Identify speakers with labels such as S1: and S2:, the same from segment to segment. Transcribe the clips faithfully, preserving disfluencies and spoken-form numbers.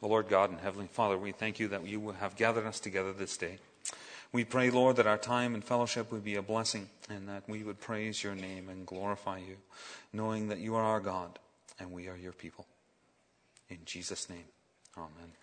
S1: O Lord God and Heavenly Father, we thank you that you have gathered us together this day. We pray, Lord, that our time and fellowship would be a blessing and that we would praise your name and glorify you, knowing that you are our God and we are your people. In Jesus' name, amen.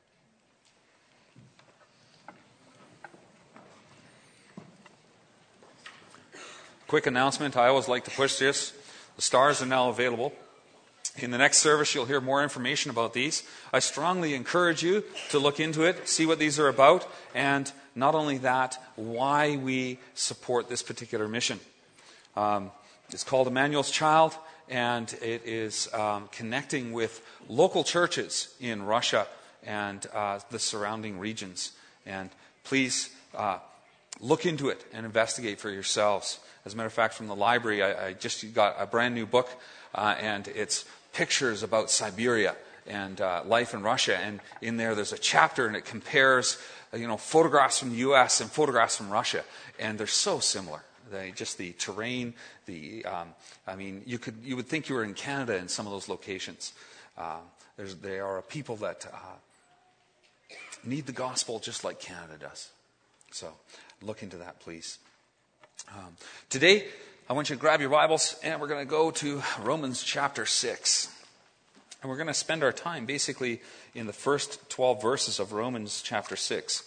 S1: Quick announcement. I always like to push this. The stars are now available. In the next service, you'll hear more information about these. I strongly encourage you to look into it, see what these are about, and not only that, why we support this particular mission. Um, it's called Emmanuel's Child, and it is um, connecting with local churches in Russia and uh, the surrounding regions. And please uh, look into it and investigate for yourselves. As a matter of fact, from the library, I, I just got a brand new book, uh, and it's pictures about Siberia and uh, life in Russia. And in there, there's a chapter, and it compares, you know, photographs from the U S and photographs from Russia, and they're so similar. They, just the terrain, the um, I mean, you could you would think you were in Canada in some of those locations. Uh, there's, they are a people that uh, need the gospel just like Canada does. So look into that, please. Um, today, I want you to grab your Bibles, and we're going to go to Romans chapter six. And we're going to spend our time basically in the first twelve verses of Romans chapter six.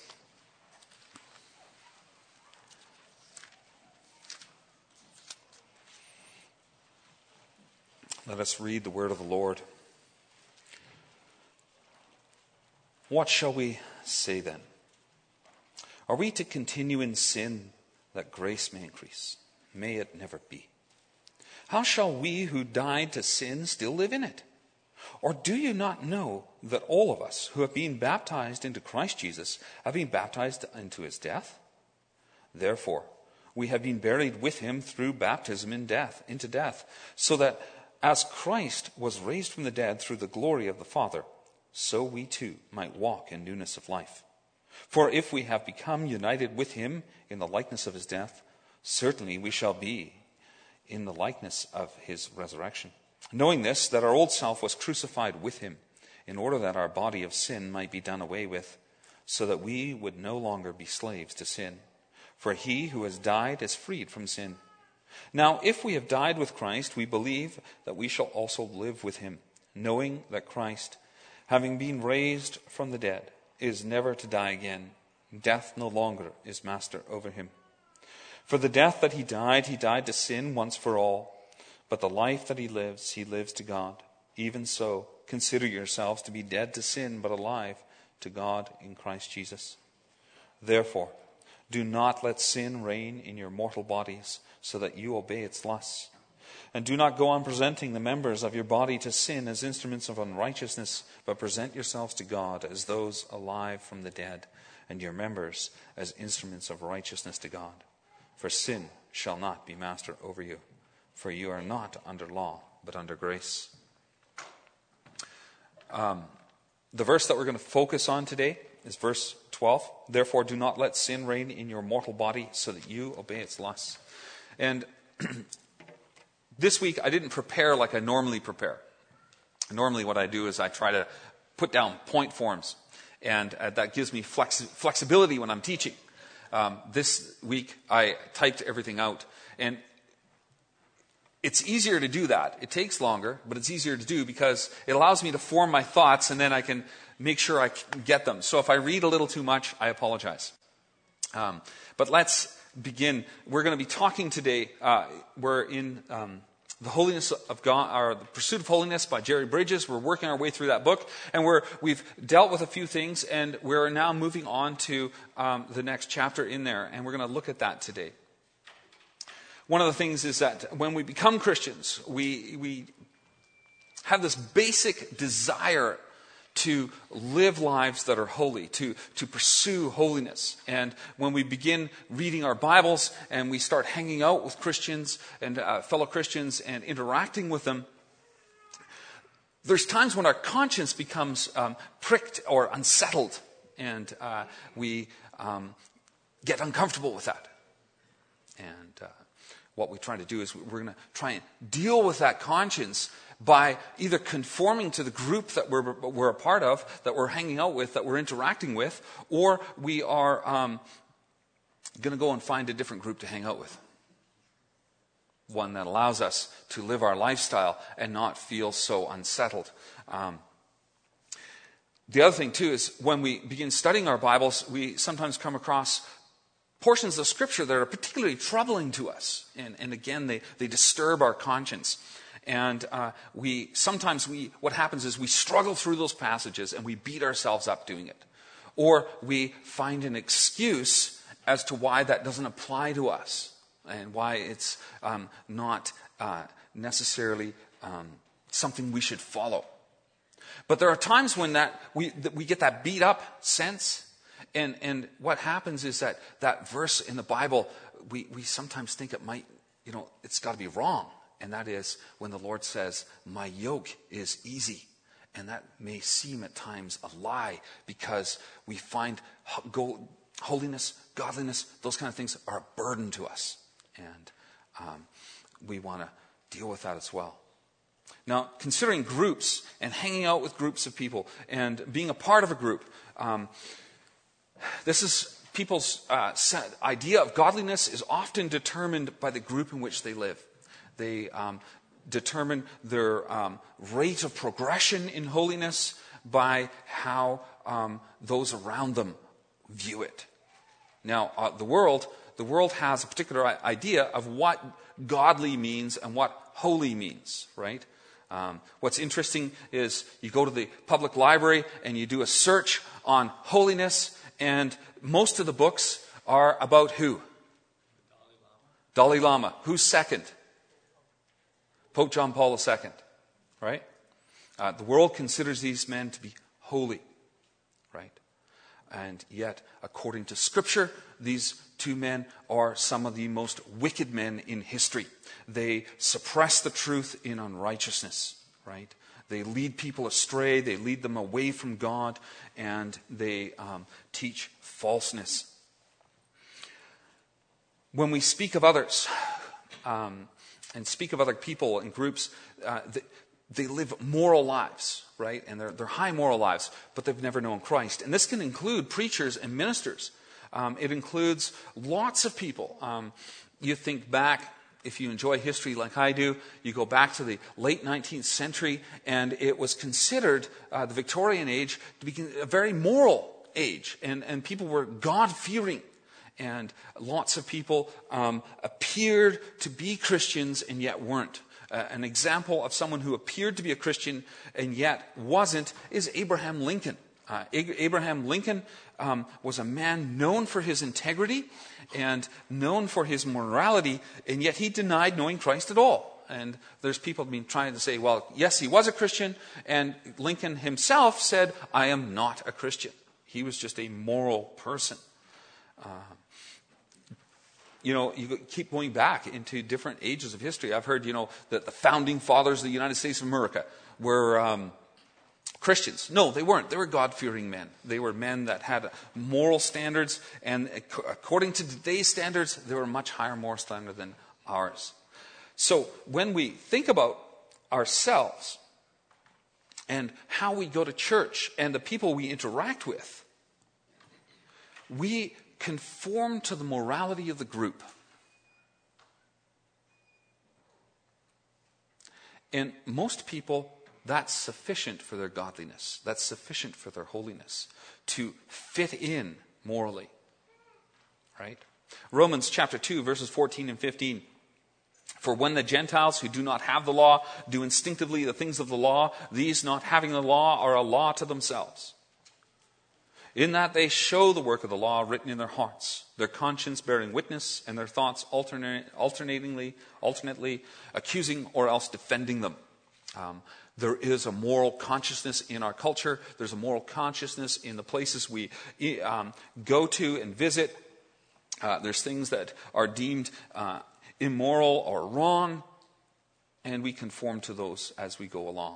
S1: Let us read the word of the Lord. What shall we say then? Are we to continue in sin that grace may increase? May it never be. How shall we who died to sin still live in it? Or do you not know that all of us who have been baptized into Christ Jesus have been baptized into his death? Therefore, we have been buried with him through baptism in death, into death, so that as Christ was raised from the dead through the glory of the Father, so we too might walk in newness of life. For if we have become united with him in the likeness of his death, certainly we shall be in the likeness of his resurrection. Knowing this, that our old self was crucified with him, in order that our body of sin might be done away with, so that we would no longer be slaves to sin. For he who has died is freed from sin. Now, if we have died with Christ, we believe that we shall also live with him, knowing that Christ, having been raised from the dead, is never to die again. Death no longer is master over him. For the death that he died, he died to sin once for all. But the life that he lives, he lives to God. Even so, consider yourselves to be dead to sin, but alive to God in Christ Jesus. Therefore, do not let sin reign in your mortal bodies, so that you obey its lusts. And do not go on presenting the members of your body to sin as instruments of unrighteousness, but present yourselves to God as those alive from the dead, and your members as instruments of righteousness to God. For sin shall not be master over you, for you are not under law, but under grace. Um, the verse that we're going to focus on today is verse twelve. Therefore, do not let sin reign in your mortal body, so that you obey its lusts. And this week, I didn't prepare like I normally prepare. Normally, what I do is I try to put down point forms, and uh, that gives me flexi- flexibility when I'm teaching. Um, this week, I typed everything out, and it's easier to do that. It takes longer, but it's easier to do because it allows me to form my thoughts, and then I can make sure I can get them. So if I read a little too much, I apologize. Um, but let's begin. We're going to be talking today. Uh, we're in um, The Holiness of God, or The Pursuit of Holiness by Jerry Bridges. We're working our way through that book, and we're, we've dealt with a few things, and we're now moving on to um, the next chapter in there, and we're going to look at that today. One of the things is that when we become Christians, we we have this basic desire to live lives that are holy, to, to pursue holiness. And when we begin reading our Bibles and we start hanging out with Christians and uh, fellow Christians and interacting with them, there's times when our conscience becomes um, pricked or unsettled, and uh, we um, get uncomfortable with that. And uh, what we try to do is we're going to try and deal with that conscience by either conforming to the group that we're, we're a part of, that we're hanging out with, that we're interacting with, or we are um, going to go and find a different group to hang out with. One that allows us to live our lifestyle and not feel so unsettled. Um, the other thing, too, is when we begin studying our Bibles, we sometimes come across portions of Scripture that are particularly troubling to us. And, and again, they, they disturb our conscience. And uh, we sometimes we what happens is we struggle through those passages and we beat ourselves up doing it. Or we find an excuse as to why that doesn't apply to us and why it's um, not uh, necessarily um, something we should follow. But there are times when that we that we get that beat up sense, and and what happens is that that verse in the Bible, we we sometimes think it might, you know, it's got to be wrong. And that is when the Lord says, my yoke is easy. And that may seem at times a lie, because we find go, holiness, godliness, those kind of things are a burden to us. And um, we want to deal with that as well. Now, considering groups and hanging out with groups of people and being a part of a group, um, this is people's uh, idea of godliness is often determined by the group in which they live. They um, determine their um, rate of progression in holiness by how um, those around them view it. Now, uh, the world, the world has a particular idea of what godly means and what holy means, right? Um, what's interesting is you go to the public library and you do a search on holiness, and most of the books are about who? Dalai Lama. Dalai Lama. Who's second? Pope John Paul the Second, right? Uh, the world considers these men to be holy, right? And yet, according to Scripture, these two men are some of the most wicked men in history. They suppress the truth in unrighteousness, right? They lead people astray, they lead them away from God, and they um, teach falseness. When we speak of others, um, and speak of other people and groups, uh, they, they live moral lives, right? And they're, they're high moral lives, but they've never known Christ. And this can include preachers and ministers. Um, it includes lots of people. Um, you think back, if you enjoy history like I do, you go back to the late nineteenth century, and it was considered, uh, the Victorian age, to be a very moral age. And, and people were God-fearing. And lots of people um, appeared to be Christians and yet weren't. Uh, an example of someone who appeared to be a Christian and yet wasn't is Abraham Lincoln. Uh, Abraham Lincoln um, was a man known for his integrity and known for his morality, and yet he denied knowing Christ at all. And there's people been trying to say, well, yes, he was a Christian, and Lincoln himself said, I am not a Christian. He was just a moral person. Uh, You know, you keep going back into different ages of history. I've heard, you know, that the founding fathers of the United States of America were um, Christians. No, they weren't. They were God-fearing men. They were men that had moral standards, and according to today's standards, they were much higher moral standard than ours. So when we think about ourselves and how we go to church and the people we interact with, we conform to the morality of the group. And most people, that's sufficient for their godliness. That's sufficient for their holiness, to fit in morally. Right? Romans chapter two, verses fourteen and fifteen. For when the Gentiles who do not have the law do instinctively the things of the law, these not having the law are a law to themselves, in that they show the work of the law written in their hearts, their conscience bearing witness, and their thoughts alternate, alternatingly, alternately accusing or else defending them. Um, there is a moral consciousness in our culture. There's a moral consciousness in the places we um, go to and visit. Uh, there's things that are deemed uh, immoral or wrong, and we conform to those as we go along.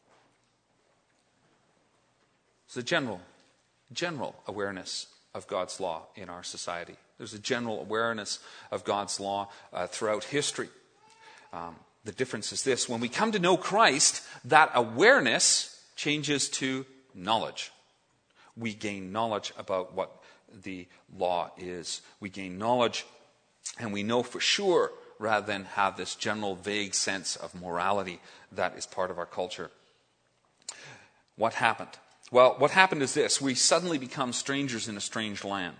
S1: It's a general general awareness of God's law in our society. There's a general awareness of God's law uh, throughout history. Um, the difference is this. When we come to know Christ, that awareness changes to knowledge. We gain knowledge about what the law is. We gain knowledge, and we know for sure, rather than have this general vague sense of morality that is part of our culture. What happened? Well, what happened is this. We suddenly become strangers in a strange land.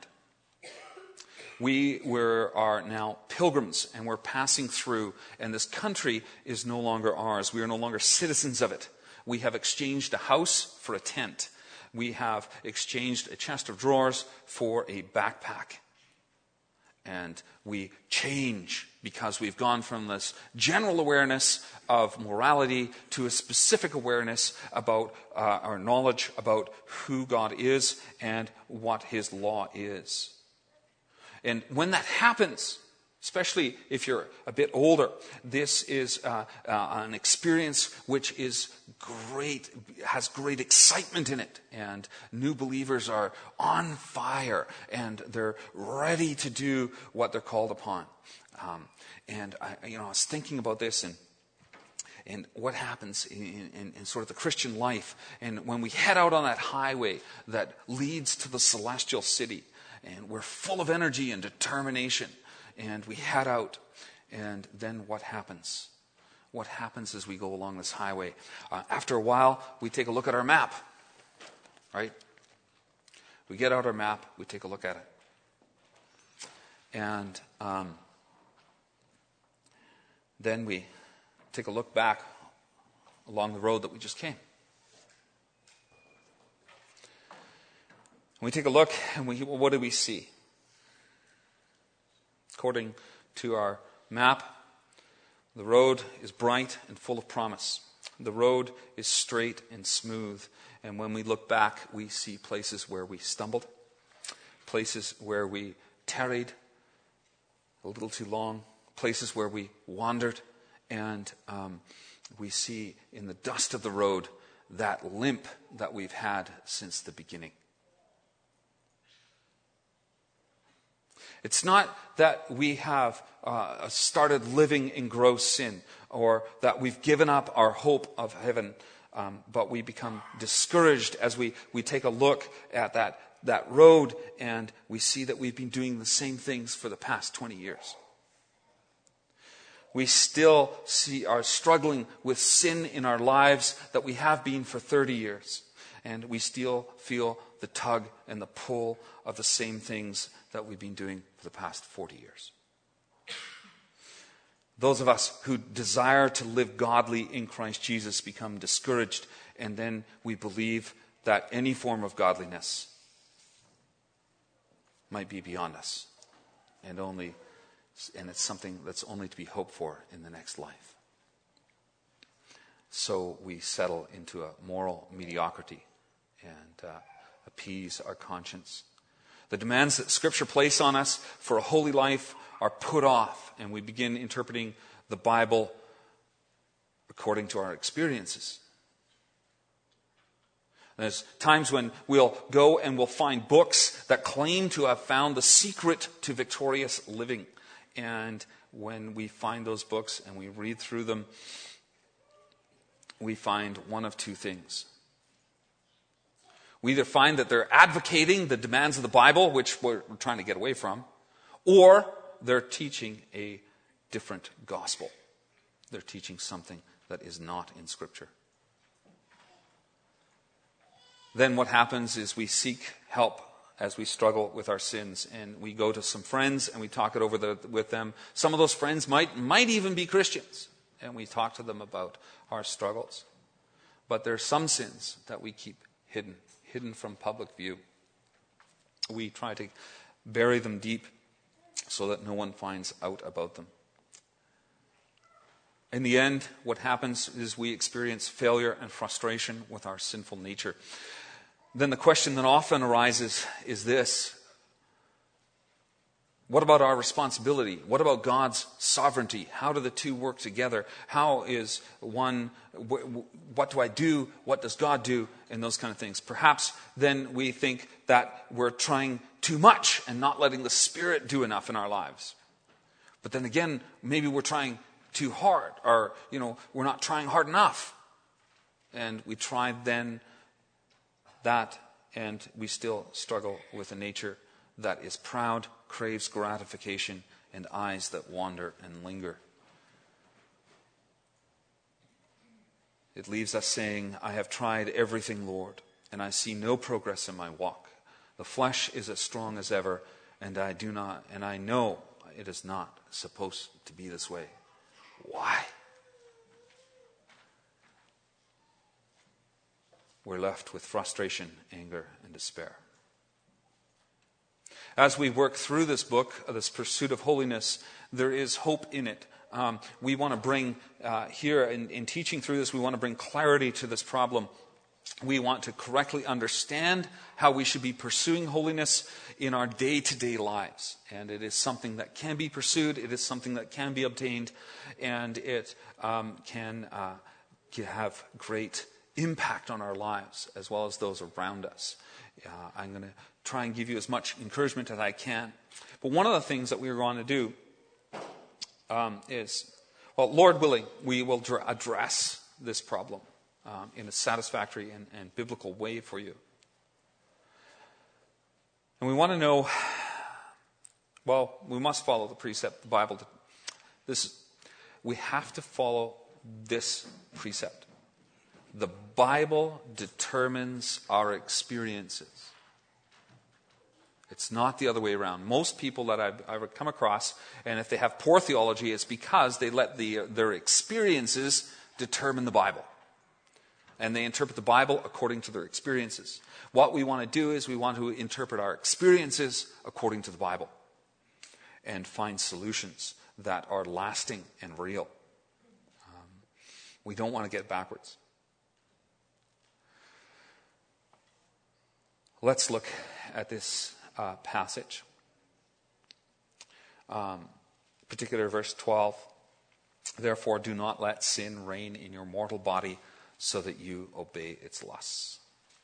S1: We were, are now pilgrims, and we're passing through, and this country is no longer ours. We are no longer citizens of it. We have exchanged a house for a tent. We have exchanged a chest of drawers for a backpack. And we change because we've gone from this general awareness of morality to a specific awareness about uh, our knowledge about who God is and what his law is. And when that happens, especially if you're a bit older, this is uh, uh, an experience which is great, has great excitement in it. And new believers are on fire, and they're ready to do what they're called upon. Um, and I, you know, I was thinking about this and and what happens in, in, in sort of the Christian life. And when we head out on that highway that leads to the celestial city, and we're full of energy and determination, and we head out, and then what happens? What happens as we go along this highway? Uh, after a while, we take a look at our map, right? We get out our map, we take a look at it. And um, then we take a look back along the road that we just came. We take a look, and we well, what do we see? According to our map, the road is bright and full of promise. The road is straight and smooth. And when we look back, we see places where we stumbled, places where we tarried a little too long, places where we wandered, and um, we see in the dust of the road that limp that we've had since the beginning. It's not that we have uh, started living in gross sin or that we've given up our hope of heaven, um, but we become discouraged as we, we take a look at that, that road and we see that we've been doing the same things for the past twenty years. We still see are struggling with sin in our lives that we have been for thirty years. And we still feel the tug and the pull of the same things that we've been doing for the past forty years. Those of us who desire to live godly in Christ Jesus become discouraged, and then we believe that any form of godliness might be beyond us, and only, and it's something that's only to be hoped for in the next life. So we settle into a moral mediocrity and uh, appease our conscience. The demands that Scripture place on us for a holy life are put off, and we begin interpreting the Bible according to our experiences. There's times when we'll go and we'll find books that claim to have found the secret to victorious living. And when we find those books and we read through them, we find one of two things. We either find that they're advocating the demands of the Bible, which we're trying to get away from, or they're teaching a different gospel. They're teaching something that is not in Scripture. Then what happens is we seek help as we struggle with our sins, and we go to some friends and we talk it over the, with them. Some of those friends might might even be Christians, and we talk to them about our struggles. But there are some sins that we keep hidden, hidden from public view. We try to bury them deep so that no one finds out about them. In the end, what happens is we experience failure and frustration with our sinful nature. Then the question that often arises is this: what about our responsibility? What about God's sovereignty? How do the two work together? How is one, what do I do? What does God do? And those kind of things. Perhaps then we think that we're trying too much and not letting the Spirit do enough in our lives. But then again, maybe we're trying too hard, or, you know, we're not trying hard enough. And we try then that, and we still struggle with a nature that is proud, craves gratification, and eyes that wander and linger. It leaves us saying, I have tried everything, Lord, and I see no progress in my walk. The flesh is as strong as ever, and I do not, and I know it is not supposed to be this way. Why? We're left with frustration, anger, and despair. As we work through this book, this pursuit of holiness, there is hope in it. Um, we want to bring, uh, here in, in teaching through this, we want to bring clarity to this problem. We want to correctly understand how we should be pursuing holiness in our day-to-day lives. And it is something that can be pursued, it is something that can be obtained, and it um, can uh, have great impact on our lives as well as those around us. Uh, I'm going to try and give you as much encouragement as I can. But one of the things that we're going to do um, is, well, Lord willing, we will dr- address this problem um, in a satisfactory and, and biblical way for you. And we want to know, well, we must follow the precept, the Bible. This, we have to follow this precept. The Bible determines our experiences. It's not the other way around. Most people that I've, I've come across, and if they have poor theology, it's because they let the, their experiences determine the Bible. And they interpret the Bible according to their experiences. What we want to do is we want to interpret our experiences according to the Bible and find solutions that are lasting and real. Um, we don't want to get backwards. Let's look at this uh, passage. Um, particular verse twelve. Therefore, do not let sin reign in your mortal body so that you obey its lusts.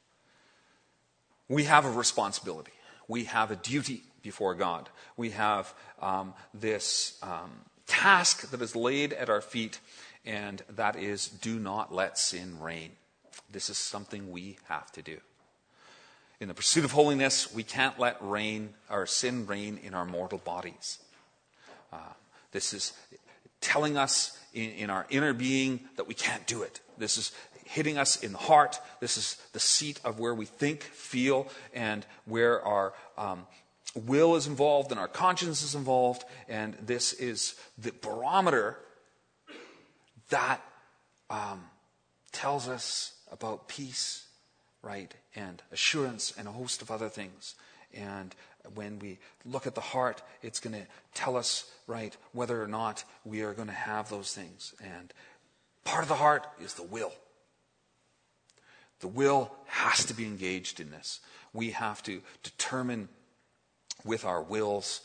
S1: We have a responsibility. We have a duty before God. We have um, this um, task that is laid at our feet, and that is, do not let sin reign. This is something we have to do. In the pursuit of holiness, we can't let rain or sin reign in our mortal bodies. Uh, this is telling us in, in our inner being that we can't do it. This is hitting us in the heart. This is the seat of where we think, feel, and where our um, will is involved and our conscience is involved. And this is the barometer that um, tells us about peace, right, and assurance and a host of other things. And when we look at the heart, it's going to tell us, right, whether or not we are going to have those things. And part of the heart is the will. The will has to be engaged in this. We have to determine with our wills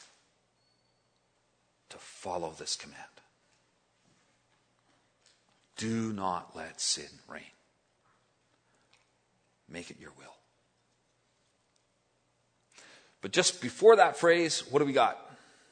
S1: to follow this command. Do not let sin reign. Make it your will. But just before that phrase, what do we got?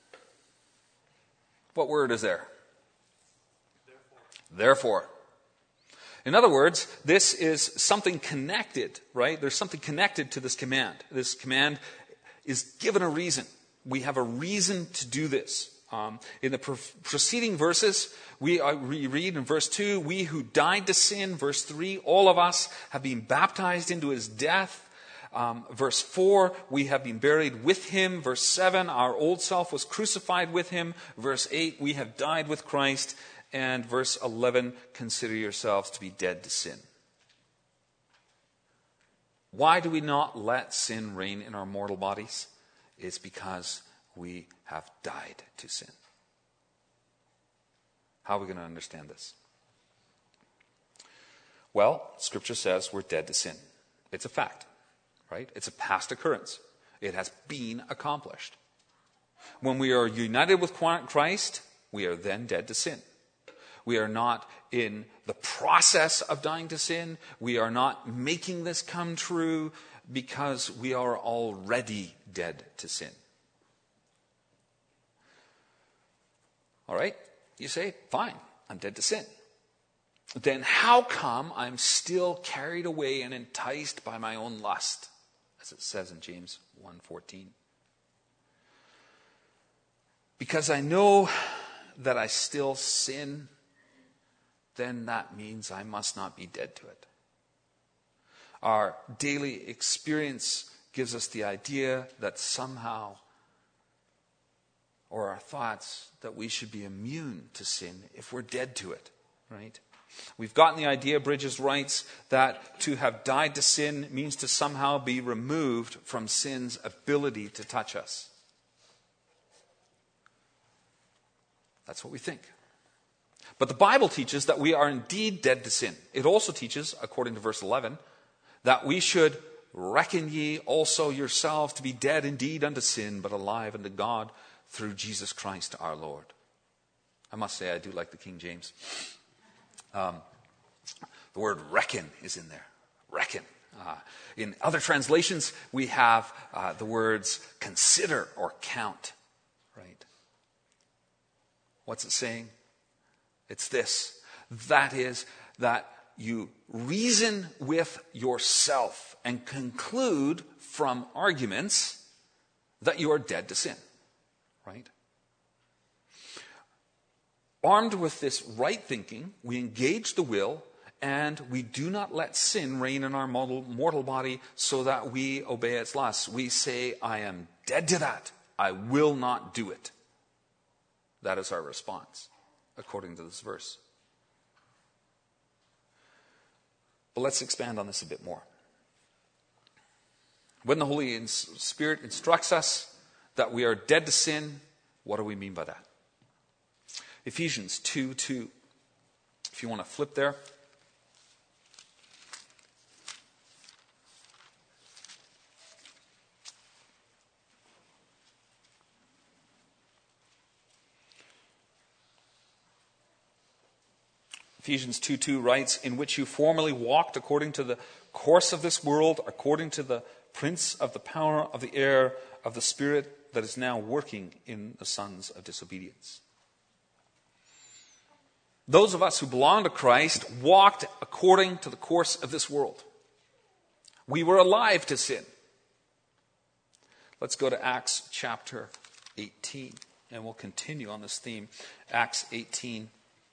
S1: What word is there? Therefore. Therefore. In other words, this is something connected, right? There's something connected to this command. This command is given a reason. We have a reason to do this. Um, in the pre- preceding verses, we, uh, we read in verse two, we who died to sin, verse three, all of us have been baptized into his death. Um, verse four, we have been buried with him. Verse seven, our old self was crucified with him. Verse eight, we have died with Christ. And verse eleven, consider yourselves to be dead to sin. Why do we not let sin reign in our mortal bodies? It's because we have died to sin. How are we going to understand this? Well, Scripture says we're dead to sin. It's a fact, right? It's a past occurrence. It has been accomplished. When we are united with Christ, we are then dead to sin. We are not in the process of dying to sin. We are not making this come true because we are already dead to sin. All right? You say, fine, I'm dead to sin. Then how come I'm still carried away and enticed by my own lust? As it says in James one fourteen. Because I know that I still sin, then that means I must not be dead to it. Our daily experience gives us the idea that somehow, or our thoughts, that we should be immune to sin if we're dead to it, right? We've gotten the idea, Bridges writes, that to have died to sin means to somehow be removed from sin's ability to touch us. That's what we think. But the Bible teaches that we are indeed dead to sin. It also teaches, according to verse eleven, that we should reckon ye also yourselves to be dead indeed unto sin, but alive unto God through Jesus Christ our Lord. I must say I do like the King James. Um, the word reckon is in there. Reckon. Uh, in other translations, we have uh, the words consider or count. Right? What's it saying? It's this. That is, that you reason with yourself and conclude from arguments that you are dead to sin. Right? Armed with this right thinking, we engage the will, and we do not let sin reign in our mortal, mortal body so that we obey its lusts. We say, I am dead to that. I will not do it. That is our response, according to this verse. But let's expand on this a bit more. When the Holy Spirit instructs us that we are dead to sin, what do we mean by that? Ephesians two two. If you want to flip there. Ephesians two two writes, in which you formerly walked according to the course of this world, according to the prince of the power of the air, of the spirit that is now working in the sons of disobedience. Those of us who belong to Christ walked according to the course of this world. We were alive to sin. Let's go to Acts chapter eighteen, and we'll continue on this theme. Acts eighteen.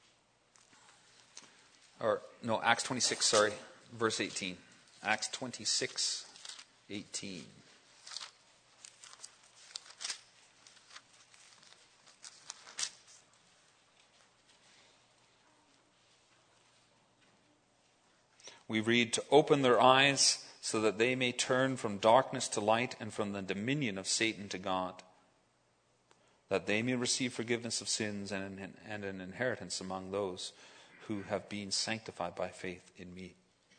S1: Or, no, Acts twenty-six, sorry, verse eighteen. Acts twenty-six, eighteen. We read, to open their eyes so that they may turn from darkness to light and from the dominion of Satan to God, that they may receive forgiveness of sins and an, and an inheritance among those who have been sanctified by faith in me.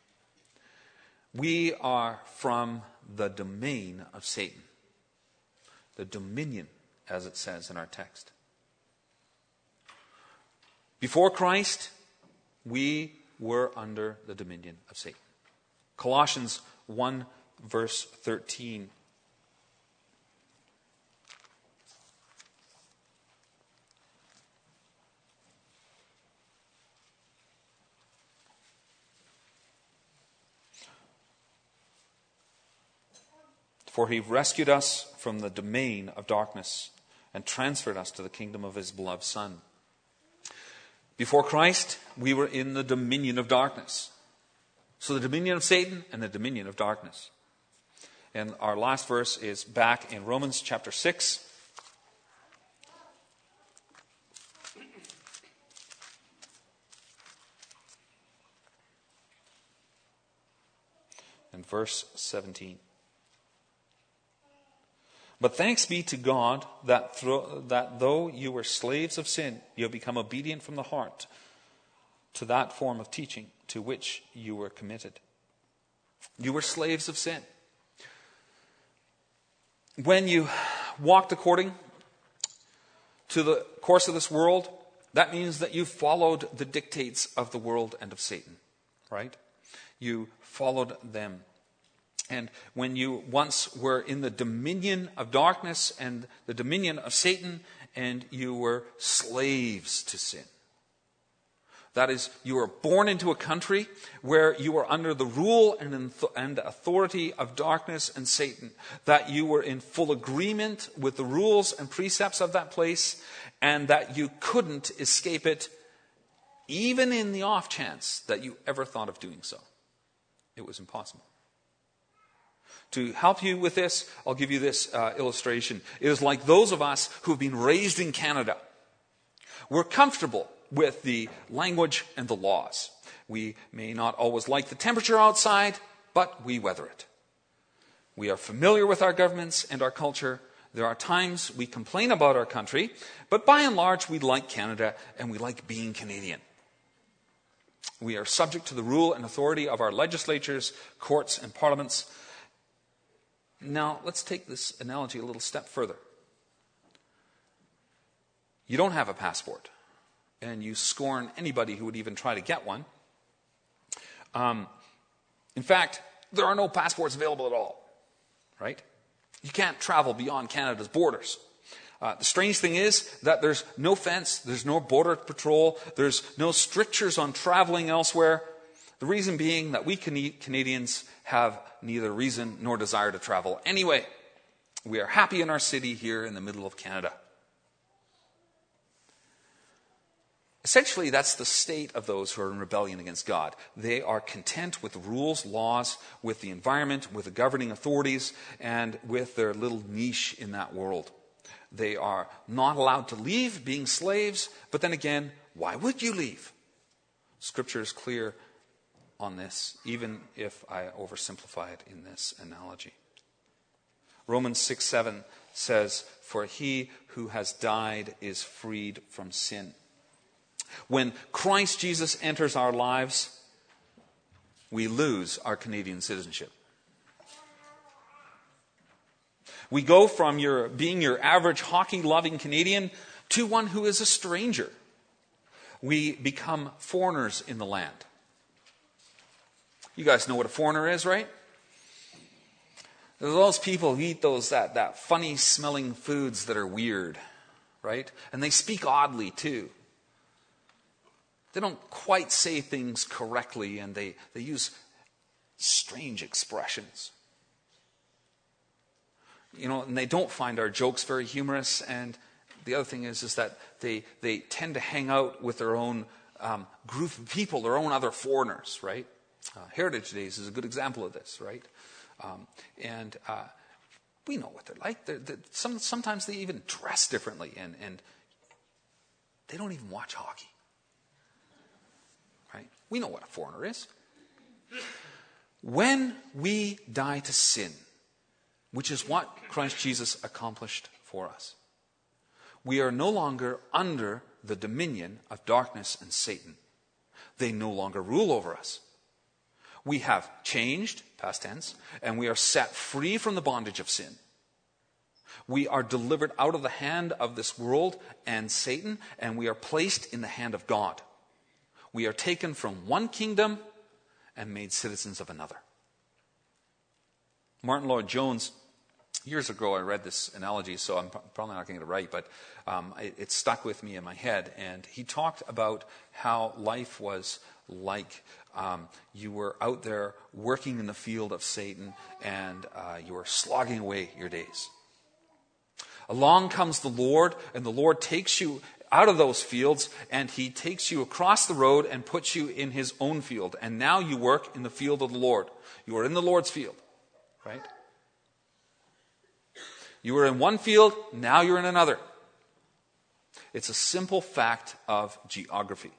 S1: We are from the domain of Satan. The dominion, as it says in our text. Before Christ, we were under the dominion of Satan. Colossians one, verse thirteen. For he rescued us from the domain of darkness and transferred us to the kingdom of his beloved Son. Before Christ, we were in the dominion of darkness. So the dominion of Satan and the dominion of darkness. And our last verse is back in Romans chapter six. And verse seventeen. But thanks be to God that, thro- that though you were slaves of sin, you have become obedient from the heart to that form of teaching to which you were committed. You were slaves of sin. When you walked according to the course of this world, that means that you followed the dictates of the world and of Satan, right? You followed them. And when you once were in the dominion of darkness and the dominion of Satan, and you were slaves to sin. That is, you were born into a country where you were under the rule and and authority of darkness and Satan. That you were in full agreement with the rules and precepts of that place, and that you couldn't escape it, even in the off chance that you ever thought of doing so. It was impossible. To help you with this, I'll give you this uh, illustration. It is like those of us who have been raised in Canada. We're comfortable with the language and the laws. We may not always like the temperature outside, but we weather it. We are familiar with our governments and our culture. There are times we complain about our country, but by and large we like Canada and we like being Canadian. We are subject to the rule and authority of our legislatures, courts, and parliaments. Now, let's take this analogy a little step further. You don't have a passport, and you scorn anybody who would even try to get one. Um, in fact, there are no passports available at all, right? You can't travel beyond Canada's borders. Uh, the strange thing is that there's no fence, there's no border patrol, there's no strictures on traveling elsewhere. The reason being that we Canadians have neither reason nor desire to travel anyway. We are happy in our city here in the middle of Canada. Essentially, that's the state of those who are in rebellion against God. They are content with the rules, laws, with the environment, with the governing authorities, and with their little niche in that world. They are not allowed to leave, being slaves, but then again, why would you leave? Scripture is clear on this, even if I oversimplify it in this analogy. Romans six seven says, "For he who has died is freed from sin." When Christ Jesus enters our lives, we lose our Canadian citizenship. We go from your being your average hockey-loving Canadian to one who is a stranger. We become foreigners in the land. You guys know what a foreigner is, right? There's those people who eat those that, that funny smelling foods that are weird, right? And they speak oddly too. They don't quite say things correctly, and they, they use strange expressions. You know, and they don't find our jokes very humorous. And the other thing is, is that they, they tend to hang out with their own um, group of people, their own other foreigners, right? Uh, Heritage Days is a good example of this, right? Um, and uh, we know what they're like. They're, they're, some, sometimes they even dress differently, and, and they don't even watch hockey, right? We know what a foreigner is. When we die to sin, which is what Christ Jesus accomplished for us, we are no longer under the dominion of darkness and Satan. They no longer rule over us. We have changed, past tense, and we are set free from the bondage of sin. We are delivered out of the hand of this world and Satan, and we are placed in the hand of God. We are taken from one kingdom and made citizens of another. Martin Lloyd-Jones, years ago I read this analogy, so I'm probably not going to get it right, but um, it, it stuck with me in my head. And he talked about how life was like um, you were out there working in the field of Satan, and uh, you were slogging away your days. Along comes the Lord, and the Lord takes you out of those fields, and he takes you across the road and puts you in his own field. And now you work in the field of the Lord. You are in the Lord's field, right? You were in one field, now you're in another. It's a simple fact of geography.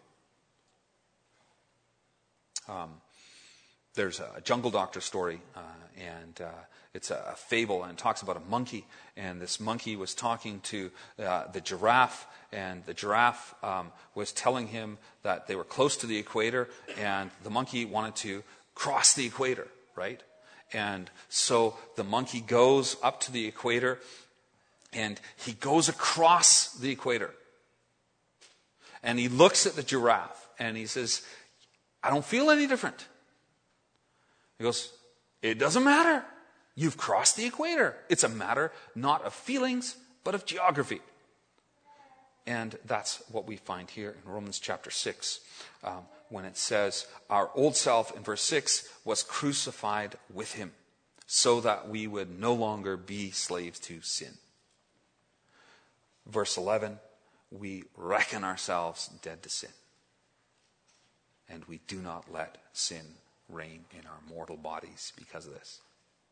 S1: Um, there's a Jungle Doctor story, uh, and uh, it's a, a fable, and it talks about a monkey. And this monkey was talking to uh, the giraffe, and the giraffe um, was telling him that they were close to the equator, and the monkey wanted to cross the equator, right? And so the monkey goes up to the equator, and he goes across the equator. And he looks at the giraffe, and he says, "I don't feel any different." He goes, It doesn't matter. You've crossed the equator. It's a matter not of feelings, but of geography. And that's what we find here in Romans chapter six, um, when it says, our old self, in verse six, was crucified with him, so that we would no longer be slaves to sin. Verse eleven, we reckon ourselves dead to sin. And we do not let sin reign in our mortal bodies because of this.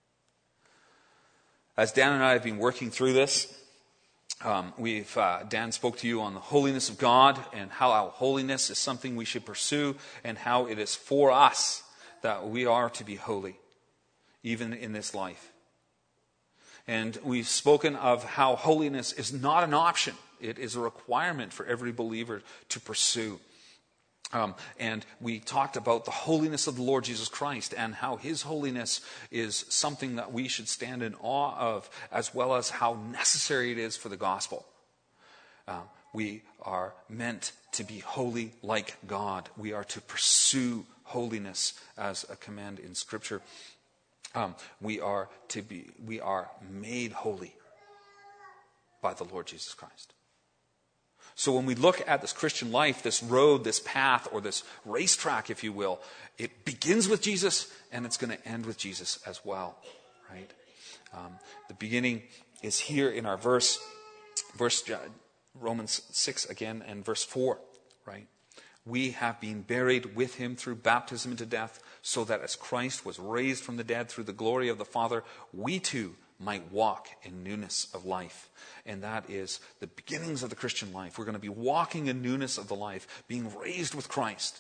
S1: As Dan and I have been working through this, um, we've uh, Dan spoke to you on the holiness of God and how our holiness is something we should pursue, and how it is for us that we are to be holy, even in this life. And we've spoken of how holiness is not an option. It is a requirement for every believer to pursue. Um, and we talked about the holiness of the Lord Jesus Christ, and how his holiness is something that we should stand in awe of, as well as how necessary it is for the gospel. Uh, we are meant to be holy like God. We are to pursue holiness as a command in Scripture. Um, we are to be, we are made holy by the Lord Jesus Christ. So when we look at this Christian life, this road, this path, or this racetrack, if you will, it begins with Jesus, and it's going to end with Jesus as well, right? Um, the beginning is here in our verse, verse Romans six again, and verse four, right? We have been buried with him through baptism into death, so that as Christ was raised from the dead through the glory of the Father, we too might walk in newness of life. And that is the beginnings of the Christian life. We're going to be walking in newness of the life, being raised with Christ.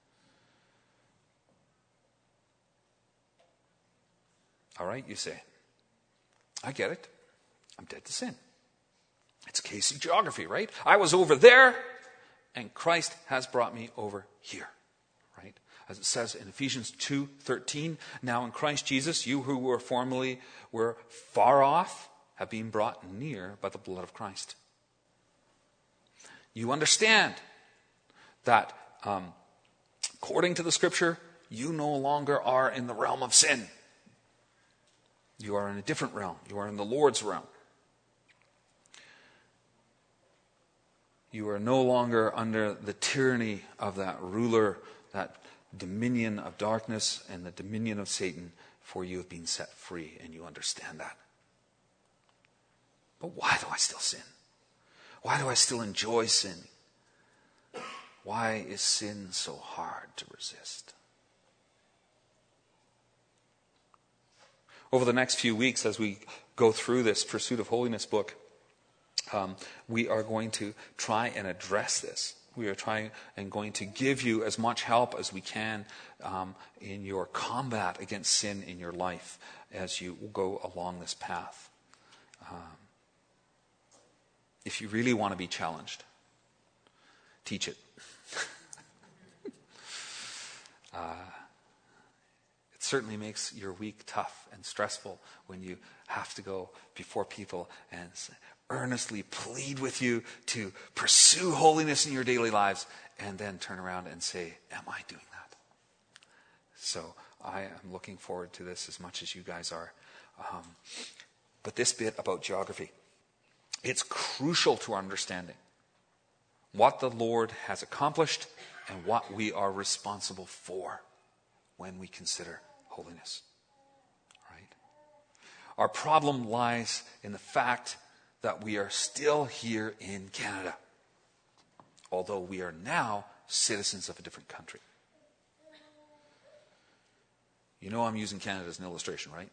S1: All right, you say, I get it. I'm dead to sin. It's a case of geography, right? I was over there, and Christ has brought me over here, right? As it says in Ephesians two thirteen, now in Christ Jesus, you who were formerly were far off have been brought near by the blood of Christ. You understand that um, according to the Scripture, you no longer are in the realm of sin. You are in a different realm. You are in the Lord's realm. You are no longer under the tyranny of that ruler, that dominion of darkness and the dominion of Satan, for you have been set free, and you understand that. But why do I still sin? Why do I still enjoy sin? Why is sin so hard to resist? Over the next few weeks, as we go through this Pursuit of Holiness book, um, we are going to try and address this. We are trying and going to give you as much help as we can um, in your combat against sin in your life as you go along this path. Um, if you really want to be challenged, teach it. uh, it certainly makes your week tough and stressful when you have to go before people and say, earnestly plead with you to pursue holiness in your daily lives, and then turn around and say, am I doing that? So I am looking forward to this as much as you guys are. Um, but this bit about geography, it's crucial to our understanding what the Lord has accomplished and what we are responsible for when we consider holiness. Right? Our problem lies in the fact that we are still here in Canada, although we are now citizens of a different country. You know I'm using Canada as an illustration, right?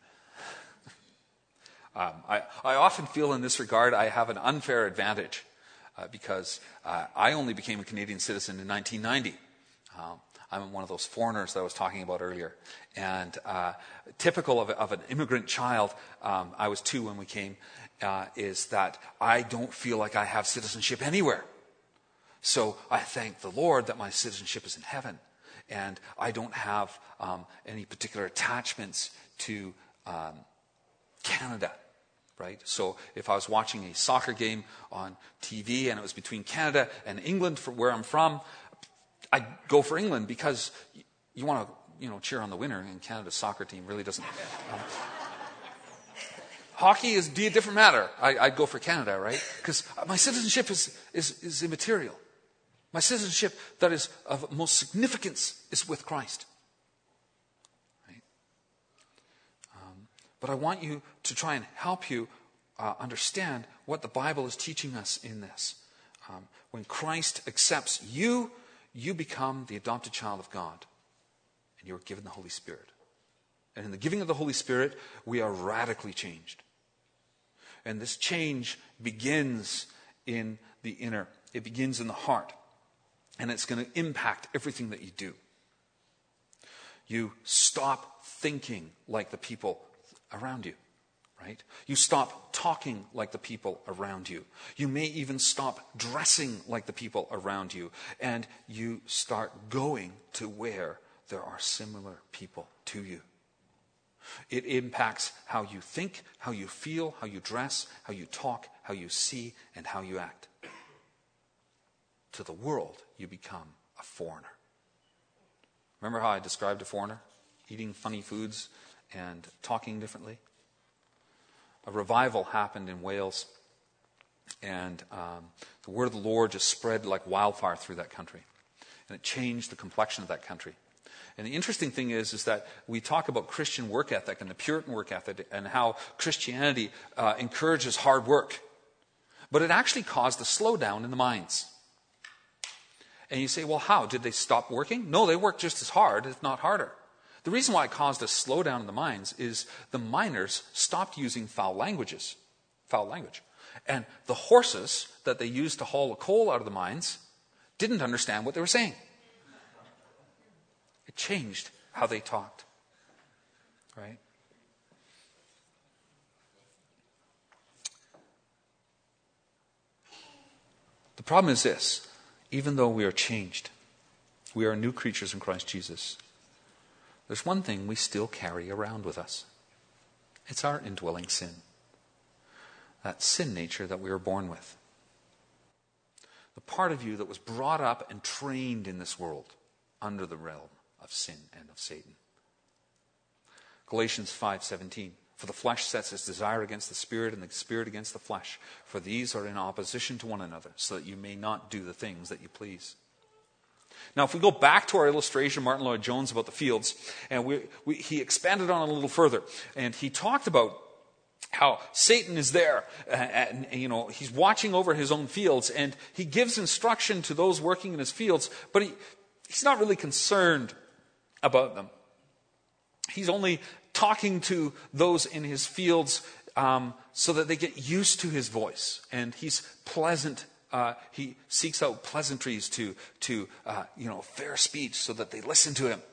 S1: um, I, I often feel in this regard I have an unfair advantage uh, because uh, I only became a Canadian citizen in nineteen ninety. Um, I'm one of those foreigners that I was talking about earlier. And uh, typical of, of an immigrant child, um, I was two when we came, uh, is that I don't feel like I have citizenship anywhere. So I thank the Lord that my citizenship is in heaven. And I don't have um, any particular attachments to um, Canada, right? So if I was watching a soccer game on T V and it was between Canada and England, for where I'm from, I'd go for England because you want to you know, cheer on the winner, and Canada's soccer team really doesn't. Um, hockey is be a different matter. I, I'd go for Canada, right? Because my citizenship is, is, is immaterial. My citizenship that is of most significance is with Christ. Right? Um, but I want you to try and help you uh, understand what the Bible is teaching us in this. Um, when Christ accepts you, you become the adopted child of God. And you are given the Holy Spirit. And in the giving of the Holy Spirit, we are radically changed. And this change begins in the inner. It begins in the heart. And it's going to impact everything that you do. You stop thinking like the people around you, right? You stop talking like the people around you. You may even stop dressing like the people around you. And you start going to where there are similar people to you. It impacts how you think, how you feel, how you dress, how you talk, how you see, and how you act. To the world, you become a foreigner. Remember how I described a foreigner? Eating funny foods and talking differently? A revival happened in Wales, and um, the word of the Lord just spread like wildfire through that country. And it changed the complexion of that country. And the interesting thing is, is that we talk about Christian work ethic and the Puritan work ethic and how Christianity uh, encourages hard work. But it actually caused a slowdown in the mines. And you say, well, how? Did they stop working? No, they worked just as hard, if not harder. The reason why it caused a slowdown in the mines is the miners stopped using foul languages, foul language. And the horses that they used to haul the coal out of the mines didn't understand what they were saying. It changed how they talked. Right? The problem is this. Even though we are changed, we are new creatures in Christ Jesus, there's one thing we still carry around with us. It's our indwelling sin. That sin nature that we were born with. The part of you that was brought up and trained in this world under the realm of sin and of Satan. Galatians five seventeen. For the flesh sets its desire against the spirit, and the spirit against the flesh. For these are in opposition to one another, so that you may not do the things that you please. Now, if we go back to our illustration, Martin Lloyd-Jones, about the fields, and we, we, he expanded on it a little further, and he talked about how Satan is there, and, and you know, he's watching over his own fields, and he gives instruction to those working in his fields, but he, he's not really concerned about them. He's only talking to those in his fields um, so that they get used to his voice. And he's pleasant. Uh, he seeks out pleasantries to, to uh, you know, fair speech so that they listen to him.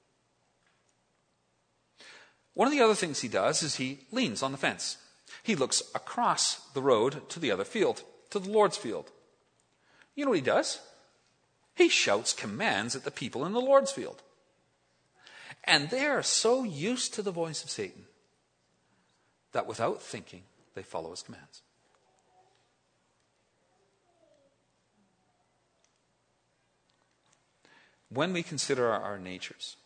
S1: One of the other things he does is he leans on the fence. He looks across the road to the other field, to the Lord's field. You know what he does? He shouts commands at the people in the Lord's field. And they are so used to the voice of Satan that without thinking, they follow his commands. When we consider our, our natures,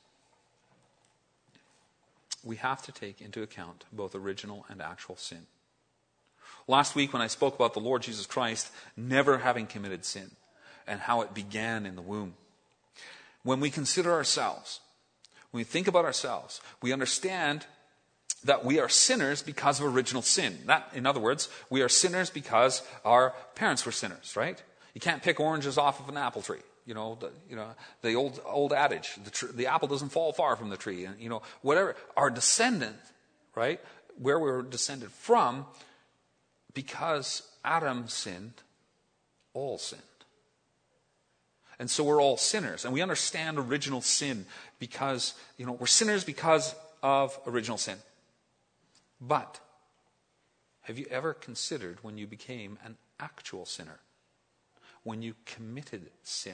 S1: we have to take into account both original and actual sin. Last week when I spoke about the Lord Jesus Christ never having committed sin and how it began in the womb, when we consider ourselves, when we think about ourselves, we understand that we are sinners because of original sin. That, in other words, we are sinners because our parents were sinners, right? You can't pick oranges off of an apple tree. You know, the, you know, the old old adage, the, tr- the apple doesn't fall far from the tree. And, you know, whatever, our descendant, right, where we were descended from, because Adam sinned, all sinned. And so we're all sinners. And we understand original sin because, you know, we're sinners because of original sin. But have you ever considered when you became an actual sinner? When you committed sin?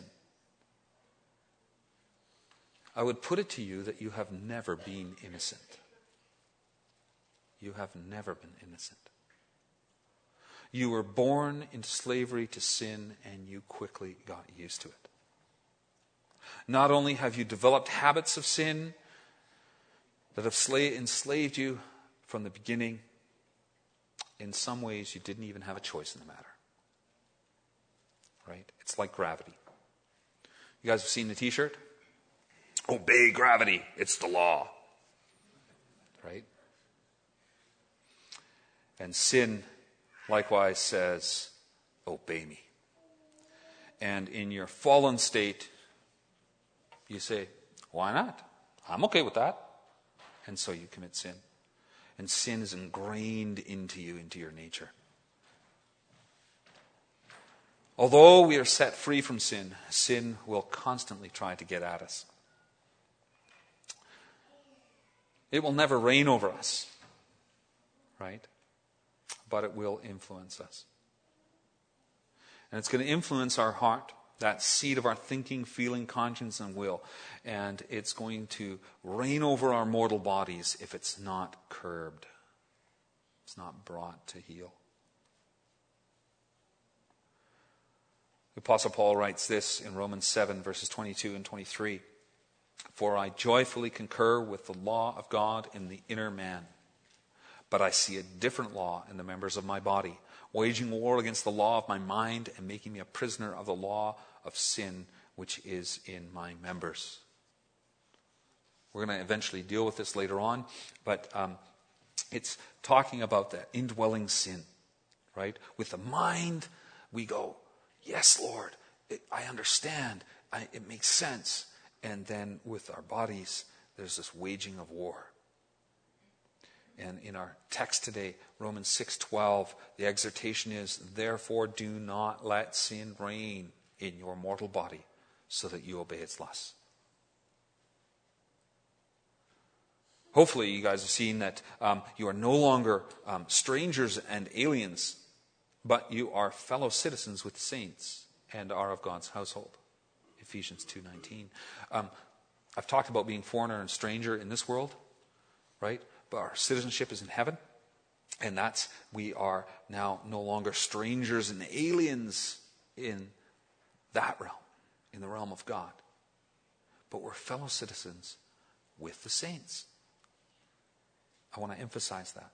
S1: I would put it to you that you have never been innocent. You have never been innocent. You were born into slavery to sin and you quickly got used to it. Not only have you developed habits of sin that have sla- enslaved you from the beginning, in some ways you didn't even have a choice in the matter. Right? It's like gravity. You guys have seen the t-shirt? Obey gravity. It's the law. Right? And sin likewise says, obey me. And in your fallen state, you say, why not? I'm okay with that. And so you commit sin. And sin is ingrained into you, into your nature. Although we are set free from sin, sin will constantly try to get at us. It will never reign over us, right? But it will influence us. And it's going to influence our heart, that seat of our thinking, feeling, conscience, and will. And it's going to reign over our mortal bodies if it's not curbed. It's not brought to heel. The Apostle Paul writes this in Romans seven, verses twenty-two and twenty-three. For I joyfully concur with the law of God in the inner man. But I see a different law in the members of my body, waging war against the law of my mind and making me a prisoner of the law of sin which is in my members. We're going to eventually deal with this later on, but um, it's talking about that indwelling sin, right? With the mind, we go, yes, Lord, it, I understand. I, it makes sense. And then with our bodies, there's this waging of war. And in our text today, Romans six twelve, the exhortation is, therefore do not let sin reign in your mortal body so that you obey its lusts. Hopefully you guys have seen that um, you are no longer um, strangers and aliens, but you are fellow citizens with the saints and are of God's household. Ephesians two nineteen. Um, I've talked about being foreigner and stranger in this world, right? But our citizenship is in heaven. And that's, we are now no longer strangers and aliens in that realm, in the realm of God. But we're fellow citizens with the saints. I want to emphasize that.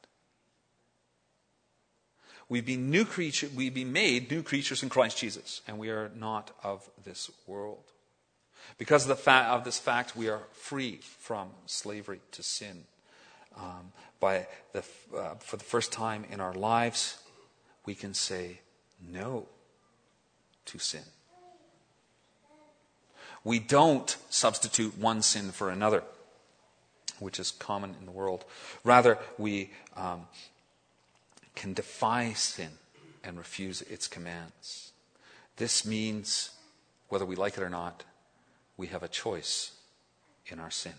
S1: We've been new creature, we've been made new creatures in Christ Jesus, and we are not of this world. Because of the fa- of this fact, we are free from slavery to sin. Um, by the uh, for the first time in our lives, we can say no to sin. We don't substitute one sin for another, which is common in the world. Rather, we um, can defy sin and refuse its commands. This means, whether we like it or not, we have a choice in our sin.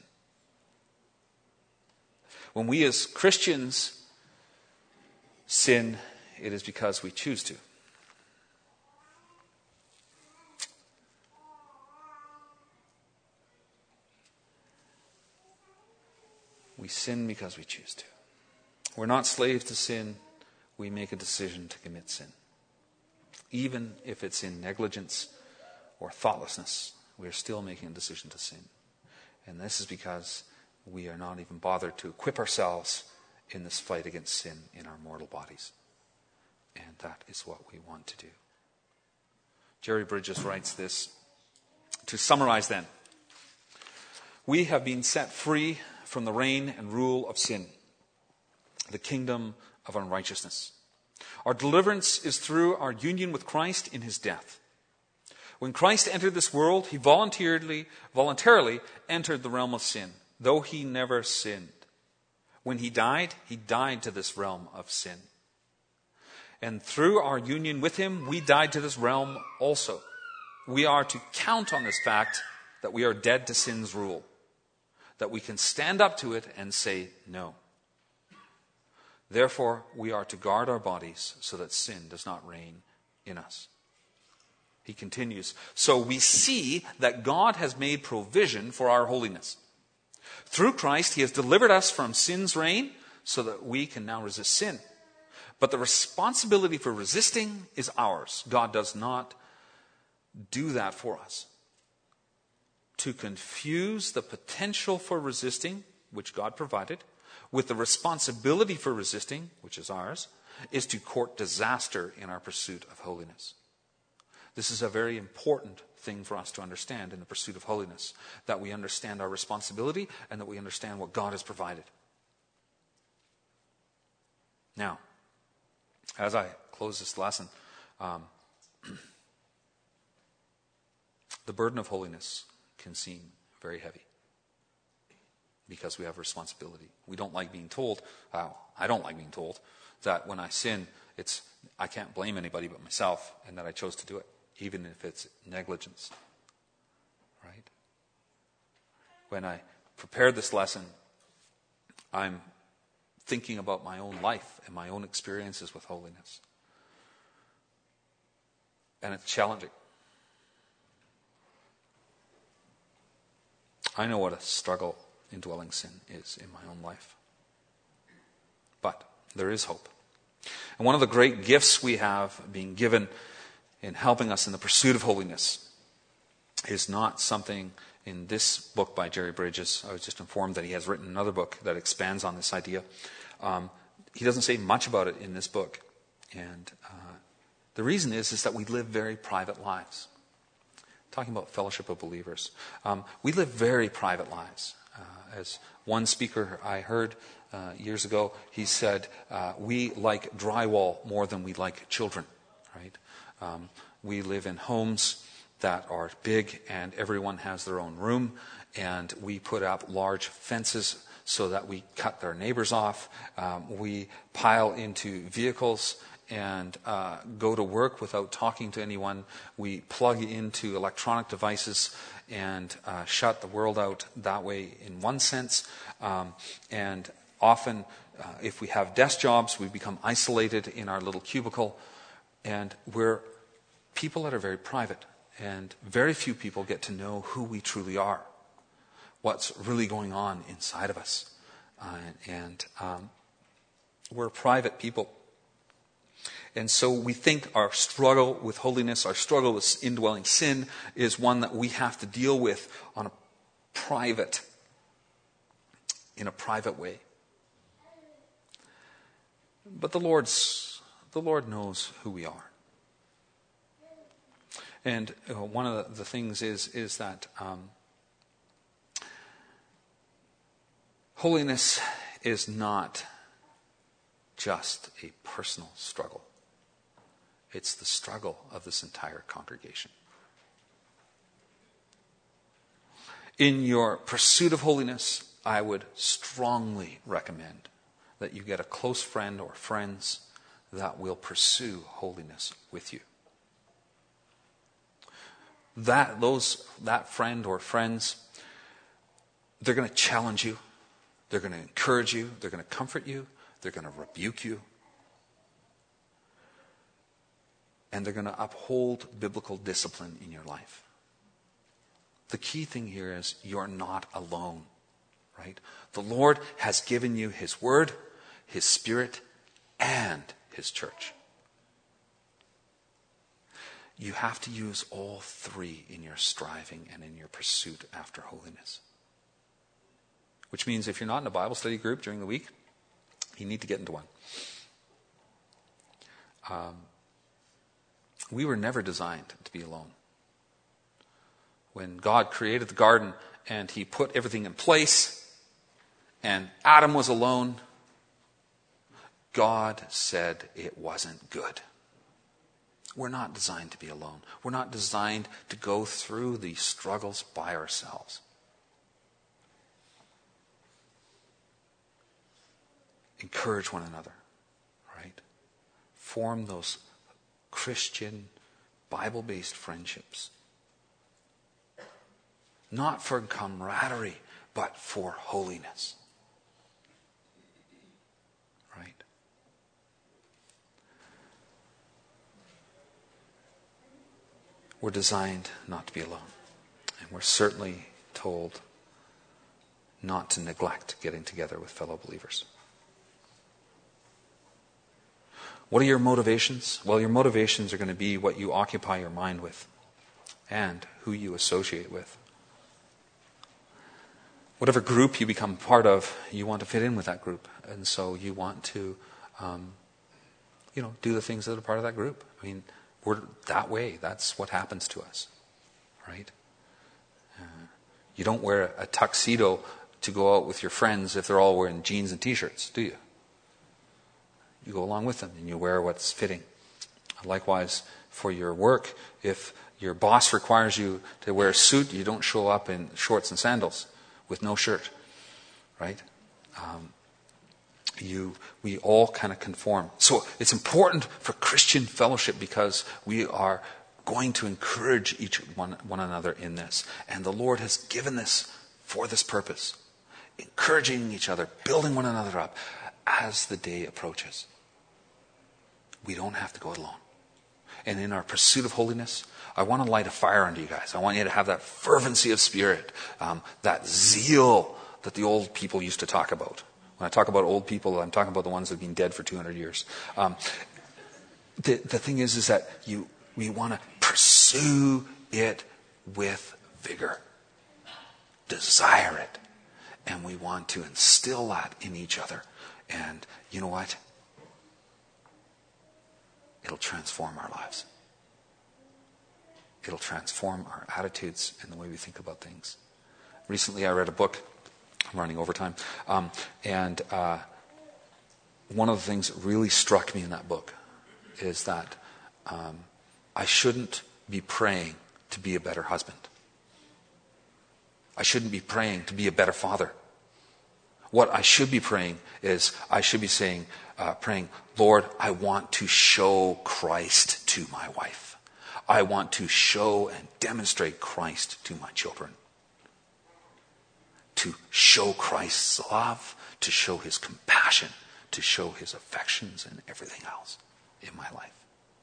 S1: When we as Christians sin, it is because we choose to. We sin because we choose to. We're not slaves to sin. We make a decision to commit sin. Even if it's in negligence or thoughtlessness, we are still making a decision to sin. And this is because we are not even bothered to equip ourselves in this fight against sin in our mortal bodies. And that is what we want to do. Jerry Bridges writes this. To summarize then, we have been set free from the reign and rule of sin, the kingdom of unrighteousness. Our deliverance is through our union with Christ in his death. When Christ entered this world, he voluntarily, voluntarily entered the realm of sin, though he never sinned. When he died, he died to this realm of sin. And through our union with him, we died to this realm also. We are to count on this fact that we are dead to sin's rule, that we can stand up to it and say no. Therefore, we are to guard our bodies so that sin does not reign in us. He continues, so we see that God has made provision for our holiness. Through Christ, he has delivered us from sin's reign so that we can now resist sin. But the responsibility for resisting is ours. God does not do that for us. to confuse the potential for resisting, which God provided, with the responsibility for resisting, which is ours, is to court disaster in our pursuit of holiness. This is a very important thing for us to understand in the pursuit of holiness, that we understand our responsibility and that we understand what God has provided. Now, as I close this lesson, um, the burden of holiness can seem very heavy because we have responsibility. We don't like being told, uh, I don't like being told, that when I sin, it's I can't blame anybody but myself and that I chose to do it, even if it's negligence. Right? When I prepared this lesson, I'm thinking about my own life and my own experiences with holiness. And it's challenging. I know what a struggle indwelling sin is in my own life. But there is hope. And one of the great gifts we have being given in helping us in the pursuit of holiness is not something in this book by Jerry Bridges. I was just informed that he has written another book that expands on this idea. Um, he doesn't say much about it in this book. And uh, the reason is, is that we live very private lives. Talking about fellowship of believers. Um, we live very private lives. Uh, as one speaker I heard uh, years ago, he said, uh, we like drywall more than we like children. Right? Um, we live in homes that are big and everyone has their own room, and we put up large fences so that we cut their neighbors off. Um, we pile into vehicles and uh, go to work without talking to anyone. We plug into electronic devices and uh, shut the world out that way in one sense. Um, and often, uh, if we have desk jobs, we become isolated in our little cubicle. And we're people that are very private. And very few people get to know who we truly are, what's really going on inside of us. Uh, and um, we're private people. And so we think our struggle with holiness, our struggle with indwelling sin, is one that we have to deal with on a private, in a private way. But the Lord's, the Lord knows who we are. And uh, one of the, the things is, is that um, holiness is not just a personal struggle. It's the struggle of this entire congregation. In your pursuit of holiness, I would strongly recommend that you get a close friend or friends that will pursue holiness with you. That those that friend or friends, they're going to challenge you. They're going to encourage you. They're going to comfort you. They're going to rebuke you. And they're going to uphold biblical discipline in your life. The key thing here is you're not alone, right? The Lord has given you His Word, His Spirit, and His church. You have to use all three in your striving and in your pursuit after holiness. Which means if you're not in a Bible study group during the week, you need to get into one. Um, we were never designed to be alone. When God created the garden and He put everything in place and Adam was alone, God said it wasn't good. We're not designed to be alone. We're not designed to go through these struggles by ourselves. Encourage one another, right? Form those Christian, Bible-based friendships. Not for camaraderie, but for holiness. Right? We're designed not to be alone. And we're certainly told not to neglect getting together with fellow believers. What are your motivations? Well, your motivations are going to be what you occupy your mind with and who you associate with. whatever group you become part of, you want to fit in with that group. And so you want to, um, you know, do the things that are part of that group. I mean, we're that way. That's what happens to us, right? Uh, you don't wear a tuxedo to go out with your friends if they're all wearing jeans and t-shirts, do you? You go along with them and you wear what's fitting. Likewise, for your work, if your boss requires you to wear a suit, you don't show up in shorts and sandals with no shirt, right? Um, you, we all kind of conform. So it's important for Christian fellowship because we are going to encourage each one, one another in this. And the Lord has given this for this purpose. Encouraging each other, building one another up as the day approaches. We don't have to go it alone. And in our pursuit of holiness, I want to light a fire under you guys. I want you to have that fervency of spirit, um, that zeal that the old people used to talk about. When I talk about old people, I'm talking about the ones that have been dead for two hundred years. Um, the, the thing is, is that you we want to pursue it with vigor. Desire it. And we want to instill that in each other. And you know what? It'll transform our lives. It'll transform our attitudes and the way we think about things. Recently I read a book. I'm running over time. Um, and uh, one of the things that really struck me in that book is that um, I shouldn't be praying to be a better husband. I shouldn't be praying to be a better father. What I should be praying is, I should be saying, uh, praying, Lord, I want to show Christ to my wife. I want to show and demonstrate Christ to my children. To show Christ's love, to show his compassion, to show his affections and everything else in my life.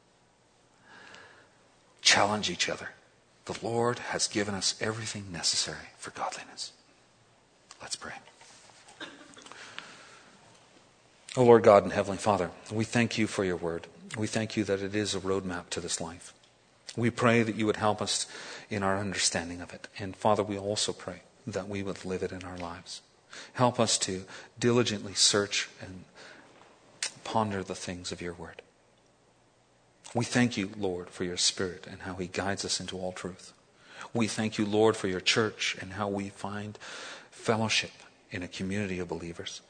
S1: Challenge each other. The Lord has given us everything necessary for godliness. Let's pray. Oh Lord God and Heavenly Father, we thank you for your word. We thank you that it is a roadmap to this life. We pray that you would help us in our understanding of it. And Father, we also pray that we would live it in our lives. Help us to diligently search and ponder the things of your word. We thank you, Lord, for your Spirit and how he guides us into all truth. We thank you, Lord, for your church and how we find fellowship in a community of believers.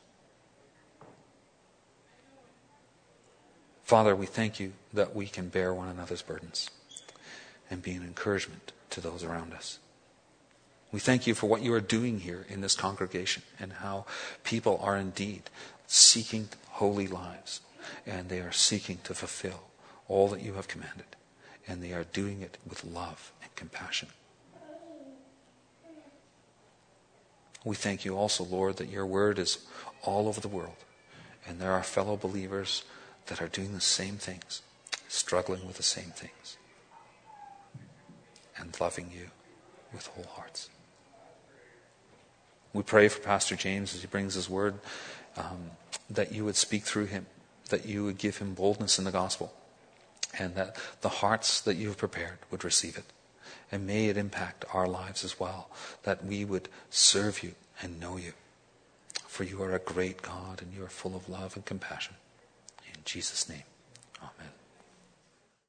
S1: Father, we thank you that we can bear one another's burdens and be an encouragement to those around us. We thank you for what you are doing here in this congregation and how people are indeed seeking holy lives, and they are seeking to fulfill all that you have commanded, and they are doing it with love and compassion. We thank you also, Lord, that your word is all over the world, and there are fellow believers that are doing the same things, struggling with the same things, and loving you with whole hearts. We pray for Pastor James as he brings his word, um, that you would speak through him, that you would give him boldness in the gospel, and that the hearts that you have prepared would receive it. And may it impact our lives as well, that we would serve you and know you. For you are a great God and you are full of love and compassion. In Jesus' name, amen.